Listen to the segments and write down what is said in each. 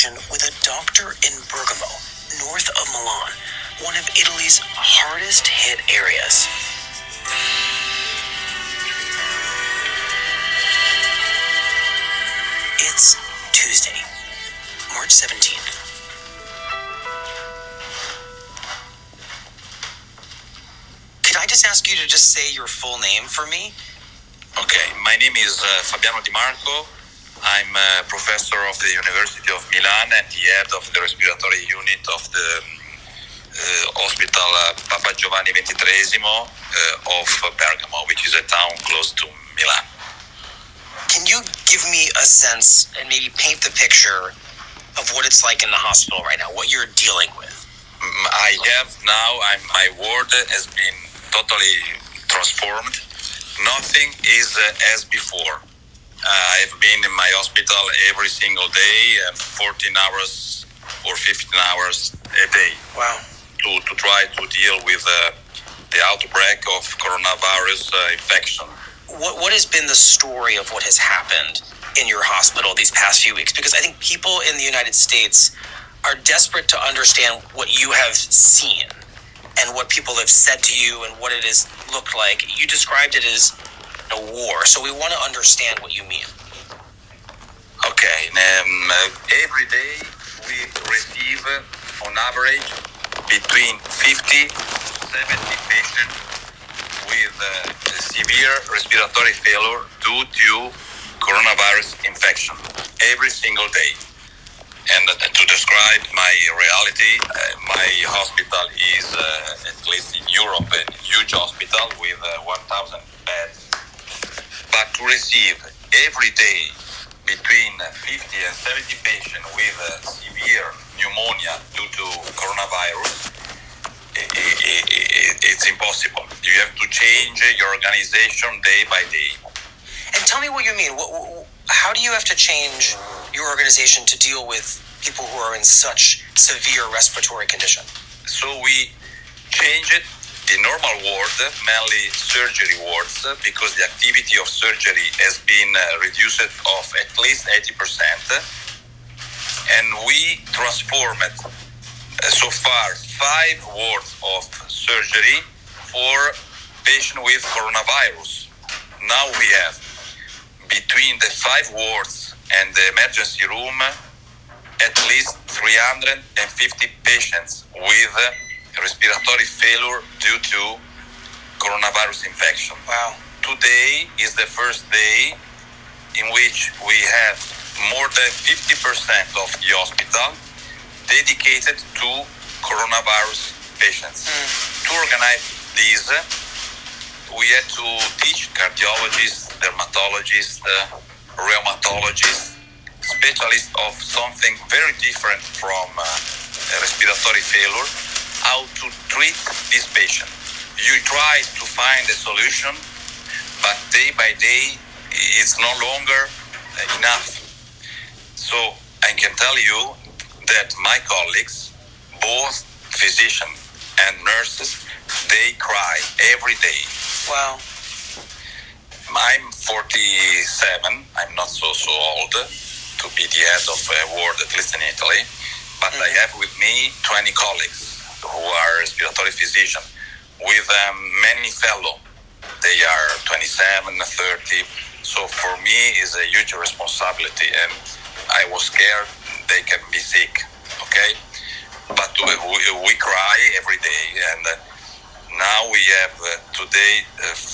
conversation with a doctor in Bergamo, north of Milan, one of Italy's hardest hit areas. It's Tuesday, March 17th. Could I just ask you to just say your full name for me? Okay, my name is Fabiano Di Marco. I'm a professor of the University of Milan and the head of the respiratory unit of the hospital Papa Giovanni XXIII of Bergamo, which is a town close to Milan. Can you give me a sense and maybe paint the picture of what it's like in the hospital right now, what you're dealing with? My ward has been totally transformed. Nothing is as before. I've been in my hospital every single day, 14 hours or 15 hours a day. Wow. To try to deal with the outbreak of coronavirus infection. What has been the story of what has happened in your hospital these past few weeks? Because I think people in the United States are desperate to understand what you have seen and what people have said to you and what it has looked like. You described it as a war, so we want to understand what you mean. Okay, every day we receive on average between 50 to 70 patients with severe respiratory failure due to coronavirus infection every single day. And to describe my reality, my hospital is, at least in Europe, a huge hospital with 1,000 beds. But to receive every day between 50 and 70 patients with severe pneumonia due to coronavirus, it's impossible. You have to change your organization day by day. And tell me what you mean. How do you have to change your organization to deal with people who are in such severe respiratory condition? So we changed the normal ward, mainly surgery wards, because the activity of surgery has been reduced of at least 80%. And we transformed so far 5 wards of surgery for patients with coronavirus. Now we have between the 5 wards and the emergency room at least 350 patients with respiratory failure due to coronavirus infection. Wow. Today is the first day in which we have more than 50% of the hospital dedicated to coronavirus patients. To organize this, we had to teach cardiologists, dermatologists, rheumatologists, specialists of something very different from respiratory failure, how to treat this patient. You try to find a solution, but day by day it's no longer enough. So I can tell you that my colleagues, both physicians and nurses, they cry every day. Wow. I'm 47. I'm not so old to be the head of a ward, at least in Italy. But I have with me 20 colleagues who are respiratory physicians with many fellow. They are 27, 30. So for me, it's a huge responsibility. And I was scared they can be sick. Okay? But we cry every day. And now we have today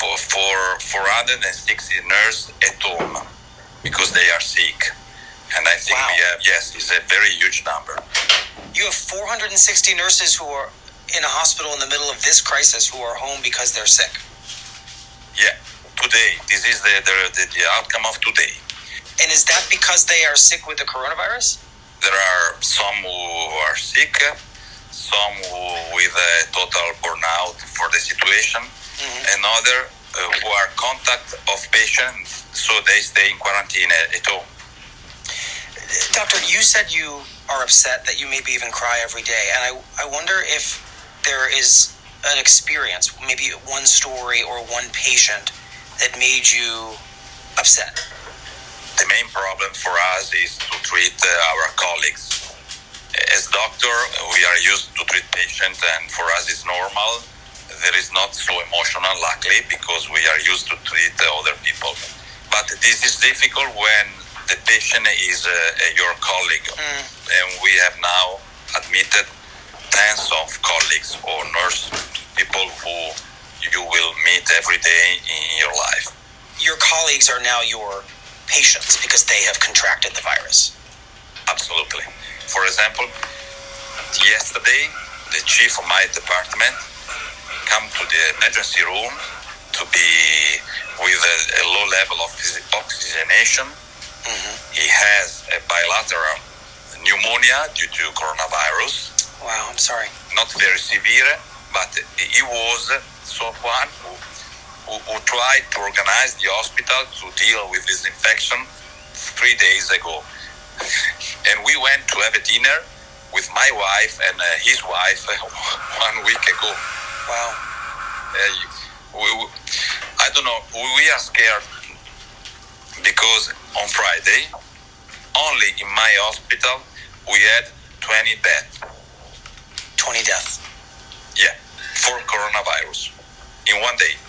460 nurses at home because they are sick. And I think wow. we have, yes, it's a very huge number. You have 460 nurses who are in a hospital in the middle of this crisis who are home because they're sick. Yeah, today. This is the outcome of today. And is that because they are sick with the coronavirus? There are some who are sick, some who with a total burnout for the situation, and other who are contact of patients, so they stay in quarantine at home. Doctor, you said you are upset that you maybe even cry every day, and I wonder if there is an experience, maybe one story or one patient that made you upset. The main problem for us is to treat our colleagues. doctor, we are used to treat patients, and for us it's normal. There is not so emotional, luckily, because we are used to treat other people. But this is difficult when the patient is your colleague. And we have now admitted tens of colleagues or nurse people who you will meet every day in your life. Your colleagues are now your patients because they have contracted the virus. Absolutely. For example, yesterday, the chief of my department come to the emergency room to be with a low level of oxygenation. He has a bilateral pneumonia due to coronavirus. Wow, I'm sorry. Not very severe, but he was someone who tried to organize the hospital to deal with this infection 3 days ago. And we went to have a dinner with my wife and his wife 1 week ago. Wow. I don't know. We are scared because on Friday, only in my hospital, we had 20 deaths. 20 deaths. Yeah, for coronavirus in 1 day.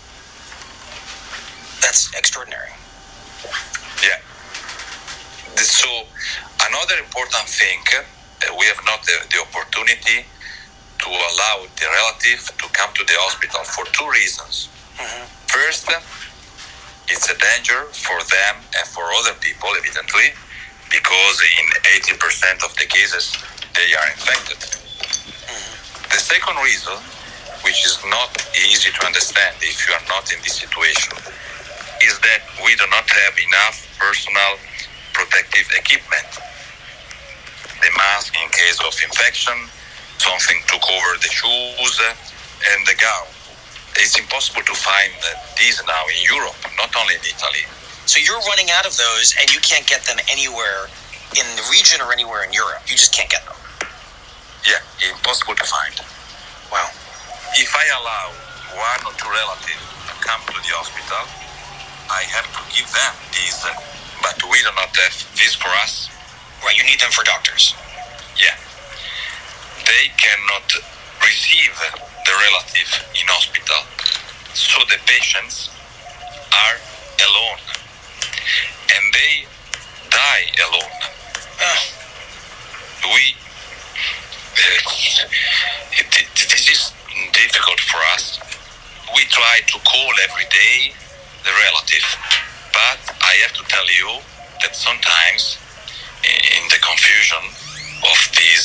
That's extraordinary. Yeah. So another important thing, we have not the opportunity to allow the relative to come to the hospital for two reasons. First, it's a danger for them and for other people, evidently, because in 80% of the cases, they are infected. The second reason, which is not easy to understand if you are not in this situation, is that we do not have enough personal protective equipment. The mask in case of infection, something to cover the shoes, and the gown. It's impossible to find these now in Europe, not only in Italy. So you're running out of those and you can't get them anywhere in the region or anywhere in Europe. You just can't get them. Yeah, impossible to find. Wow. If I allow one or two relatives to come to the hospital, I have to give them these, but we do not have this for us. Right, you need them for doctors. Yeah. They cannot receive the relative in hospital, so the patients are alone, and they die alone. This is difficult for us. We try to call every day the relative, but I have to tell you that sometimes in the confusion of this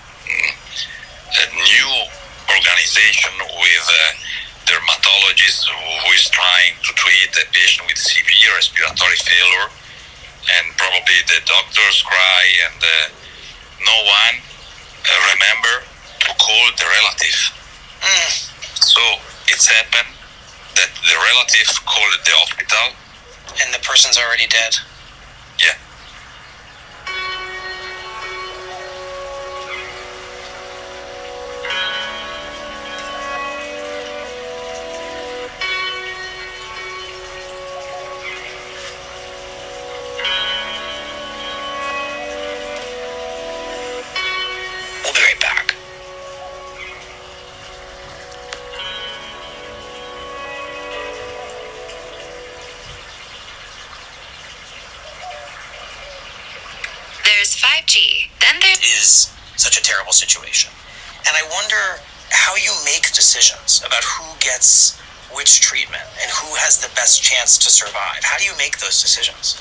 new organization with dermatologists who is trying to treat a patient with severe respiratory failure, and probably the doctors cry and no one remember to call the relative. So it's happened that the relative called the hospital and the person's already dead. Yeah. We'll be right back. There's 5G. Then there's... Is such a terrible situation. And I wonder how you make decisions about who gets which treatment and who has the best chance to survive. How do you make those decisions?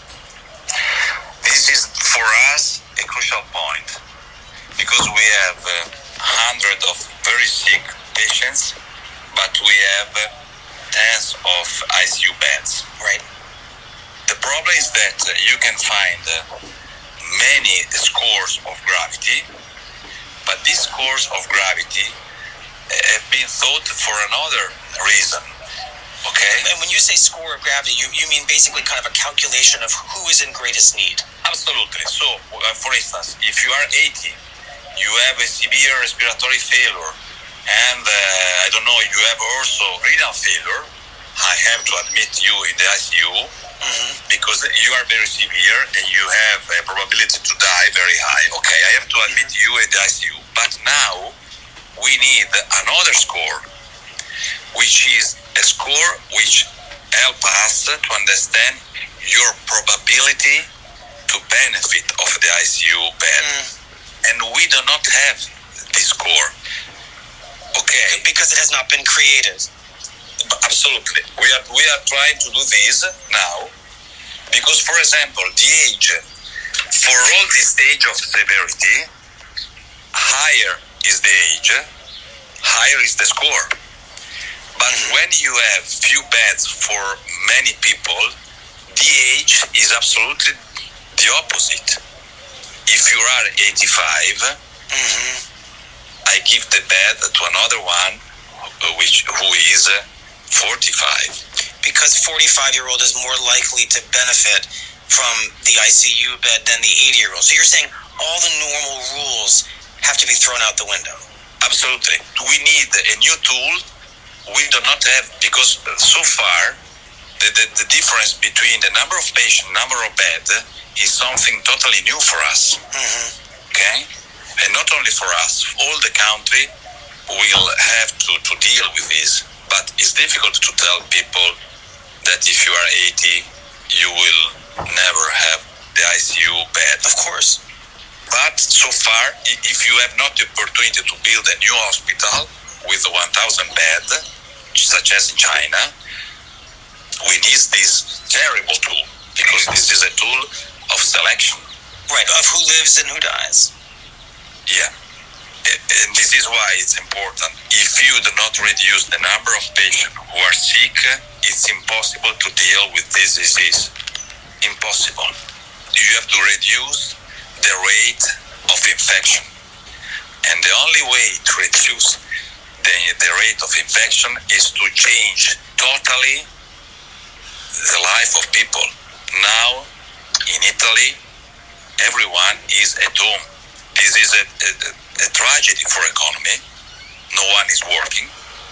This is for us a crucial point because we have hundreds of very sick patients, but we have tens of ICU beds. Right. The problem is that you can find many scores of gravity, but these scores of gravity have been thought for another reason. Okay? And when you say score of gravity, you mean basically kind of a calculation of who is in greatest need. Absolutely. So, for instance, if you are 80, you have a severe respiratory failure, and I don't know, you have also renal failure, I have to admit you in the ICU. because you are very severe and you have a probability to die very high. Okay, I have to admit you in the ICU. But now we need another score, which is a score which help us to understand your probability to benefit of the ICU bed. And we do not have this score. Okay. Because it has not been created. Absolutely. We are trying to do this now because, for example, the age for all the stage of severity, higher is the age, higher is the score. But when you have few beds for many people, the age is absolutely the opposite. If you are 85, I give the bed to another one who is 45. Because 45-year-old is more likely to benefit from the ICU bed than the 80-year-old. So you're saying all the normal rules have to be thrown out the window. Absolutely. We need a new tool we do not have, because so far the difference between the number of patients, number of beds is something totally new for us. Okay? And not only for us, all the country will have to deal with this. But it's difficult to tell people that if you are 80, you will never have the ICU bed. Of course. But so far, if you have not the opportunity to build a new hospital with 1,000 beds, such as in China, we need this terrible tool, because this is a tool of selection. Right, of who lives and who dies. Yeah. And this is why it's important. If you do not reduce the number of patients who are sick, it's impossible to deal with this disease. Impossible. You have to reduce the rate of infection. And the only way to reduce the rate of infection is to change totally the life of people. Now, in Italy, everyone is at home. This is a tragedy for economy. No one is working.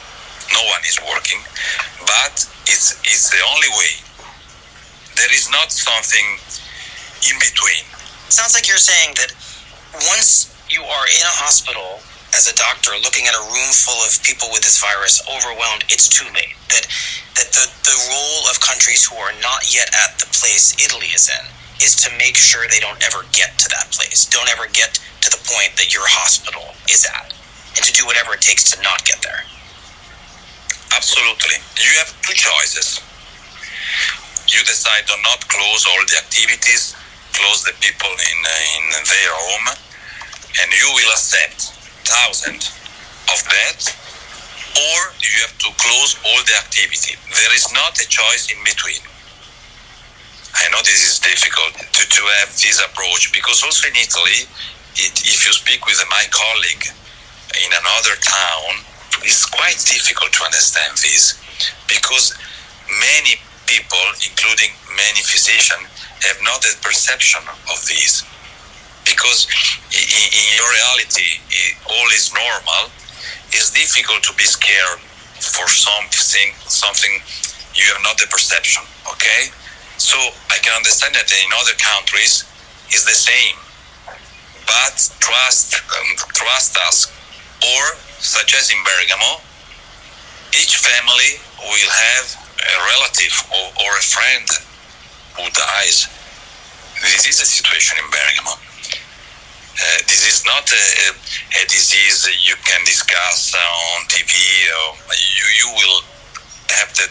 But it's the only way. There is not something in between. Sounds like you're saying that once you are in a hospital as a doctor looking at a room full of people with this virus overwhelmed, it's too late. That the role of countries who are not yet at the place Italy is in is to make sure they don't ever get to that place, don't ever get to the point that your hospital is at, and to do whatever it takes to not get there. Absolutely. You have two choices. You decide to not close all the activities, close the people in their home, and you will accept thousands of beds, or you have to close all the activity. There is not a choice in between. I know this is difficult to have this approach, because also in Italy, if you speak with my colleague in another town, it's quite difficult to understand this, because many people, including many physicians, have not a perception of this. Because in your reality, all is normal. It's difficult to be scared for something you have not the perception, okay? So I can understand that in other countries it's the same. But trust us. Or, such as in Bergamo, each family will have a relative or a friend who dies. This is the situation in Bergamo. This is not a disease you can discuss on TV. You will have the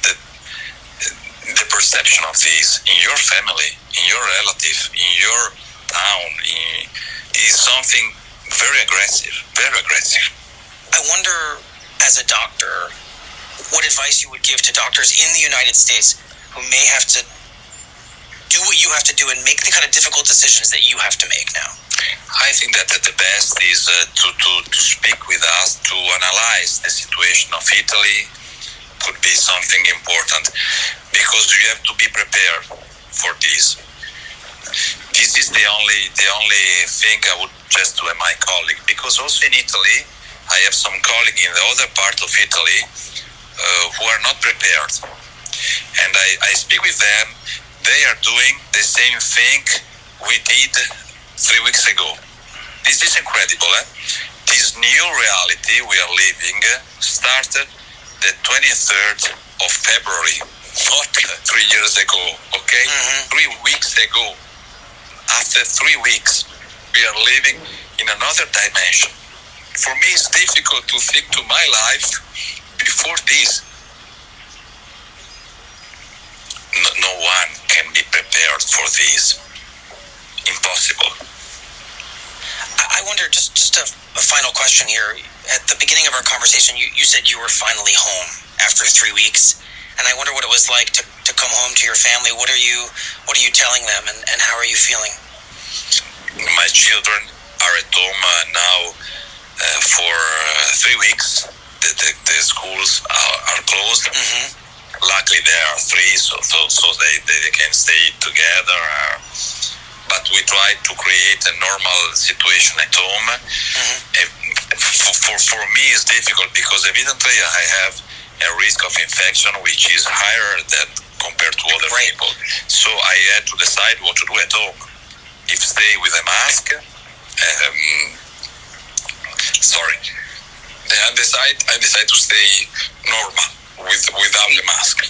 perception of this in your family, in your relative, in your town. Is something very aggressive, very aggressive. I wonder, as a doctor, what advice you would give to doctors in the United States who may have to do what you have to do and make the kind of difficult decisions that you have to make now. I think that the best is to speak with us, to analyze the situation of Italy. Could be something important, because you have to be prepared for this. This is the only thing I would suggest to my colleague, because also in Italy I have some colleagues in the other part of Italy who are not prepared. And I speak with them. They are doing the same thing we did 3 weeks ago. This is incredible. This new reality we are living started the 23rd of February, not 3 years ago, okay? 3 weeks ago. After 3 weeks, we are living in another dimension. For me, it's difficult to think to my life before this. No one can be prepared for this. Impossible. I wonder, just a final question here. At the beginning of our conversation, you said you were finally home after 3 weeks, and I wonder what it was like to come home to your family. What are you telling them, and how are you feeling? My children are at home now for 3 weeks. The schools are closed. Luckily, there are 3, so they can stay together. But we try to create a normal situation at home. For me, it's difficult because evidently I have a risk of infection which is higher than compared to other people. So I had to decide what to do at home. If stay with a mask, I decide to stay normal without the mask.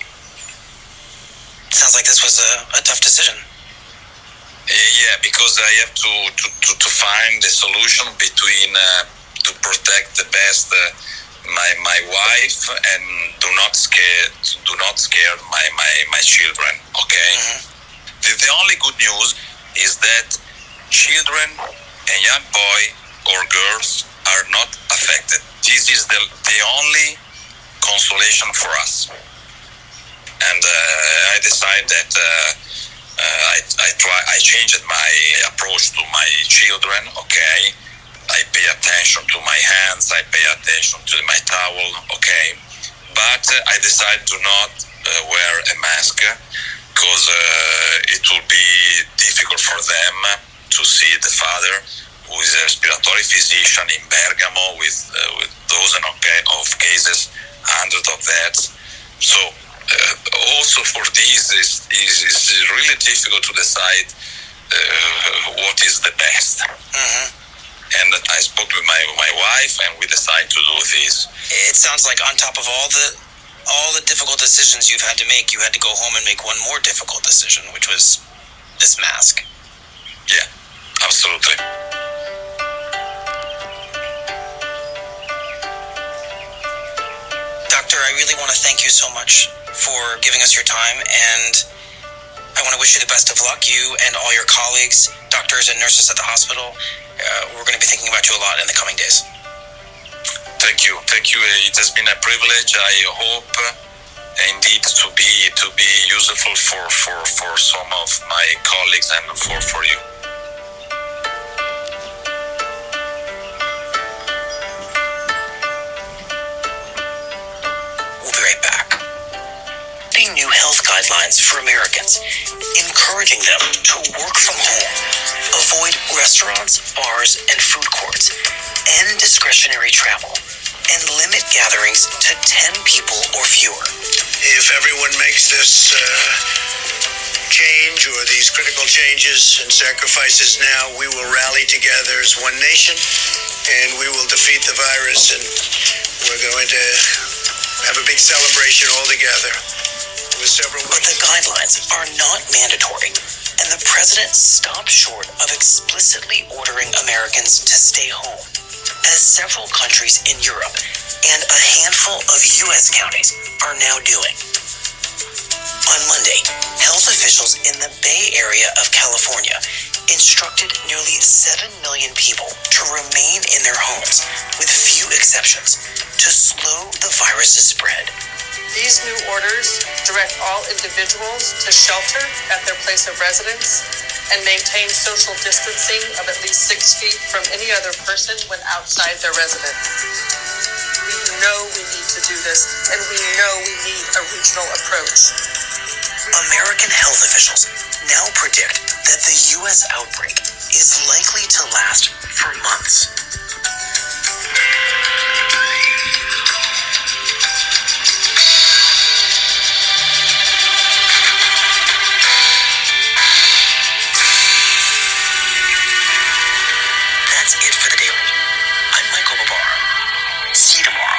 Sounds like this was a tough decision. Yeah, because I have to find a solution between to protect the best my wife and do not scare my children. Okay. The only good news is that children and young boy or girls are not affected. This is the only consolation for us. And I decided that I changed my approach to my children. Okay, I pay attention to my hands. I pay attention to my towel. Okay, but I decided to not wear a mask because it will be difficult for them to see the father, who is a respiratory physician in Bergamo, with dozens of cases, hundreds of deaths. So also for this is really difficult to decide what is the best. And I spoke with my wife, and we decided to do this. It sounds like on top of all the difficult decisions you've had to make, you had to go home and make one more difficult decision, which was this mask. Yeah, absolutely. Doctor, I really want to thank you so much for giving us your time, and I want to wish you the best of luck, you and all your colleagues, doctors and nurses at the hospital. We're going to be thinking about you a lot in the coming days. Thank you. It has been a privilege. I hope indeed to be useful for some of my colleagues and for you. We'll be right back. New health guidelines for Americans, encouraging them to work from home, avoid restaurants, bars, and food courts, end discretionary travel, and limit gatherings to 10 people or fewer. If everyone makes this change or these critical changes and sacrifices now, we will rally together as one nation and we will defeat the virus, and we're going to have a big celebration all together. But the guidelines are not mandatory, and the president stopped short of explicitly ordering Americans to stay home, as several countries in Europe and a handful of U.S. counties are now doing. On Monday, health officials in the Bay Area of California instructed nearly 7 million people to remain in their homes, with few exceptions, to slow the virus's spread. These new orders direct all individuals to shelter at their place of residence and maintain social distancing of at least 6 feet from any other person when outside their residence. We know we need to do this, and we know we need a regional approach. American health officials now predict that the U.S. outbreak is likely to last for months. tomorrow.